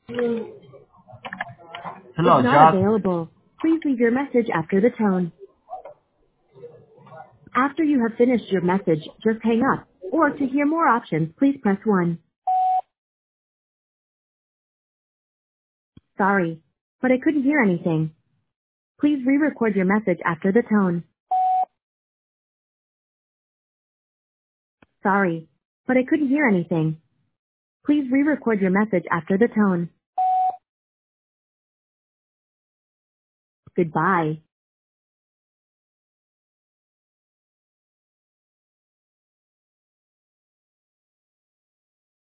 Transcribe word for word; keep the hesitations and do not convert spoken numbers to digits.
is Hello, not Josh. available. Please leave your message after the tone. After you have finished your message, just hang up. Or to hear more options, please press one. Sorry, but I couldn't hear anything. Please re-record your message after the tone. Sorry, but I couldn't hear anything. Please re-record your message after the tone. Goodbye.